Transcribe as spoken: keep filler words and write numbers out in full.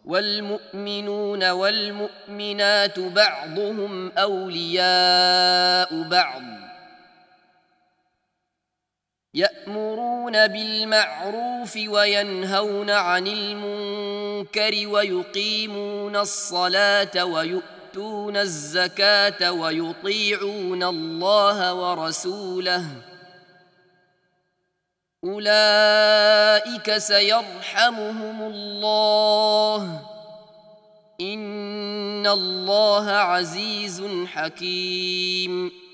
والمؤمنون والمؤمنات بعضهم أولياء بعض يأمرون بالمعروف وينهون عن المنكر ويقيمون الصلاة ويؤتون الزكاة ويطيعون الله ورسوله أولئك سيرحمهم الله إن الله عزيز حكيم.